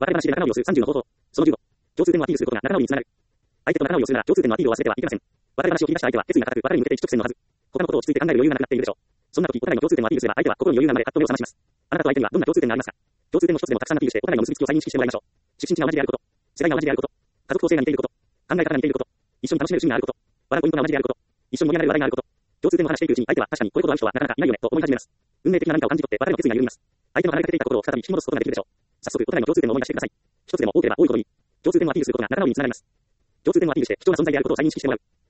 別れ話で仲直りをする30の方法。その15。共通点をアピールすることが仲直りにつながる。相手と仲直りをするなら共通点のアピールを忘れてはいけません。別れ話を切り出した相手は決意が固く、別れに向けて一直線のはず。他のことを落ち着いて考える余裕がなくなっているでしょう。そんな時、お互いの共通点をアピールすれば相手は心に余裕が生まれ、パッと目を覚まします。あなたと相手にはどんな共通点がありますか？共通点の一つでもたくさんアピールして、お互いの結びつきを再認識してもらいましょう。出身地が同じであること。世代が同じであること。家族構成が似ていること。考え方が似ていること。一緒に楽しめる趣味があること。笑うポイントが同じであること。一緒に盛り上がる話題があること。共通点を話していくうちに相手は確かにこういうことある人はなかなかいないよねと思い始めます。運命的な何かを感じ取って別れの決意が緩みます。相手の離れかけていた心を再び引き戻すことができるでしょう。早速、お互いの共通点を思い出してください。一つでも多ければ多いほどいい。共通点をアピールすることが仲直りにつながります。共通点をアピールして貴重な存在であることを再認識してもらう。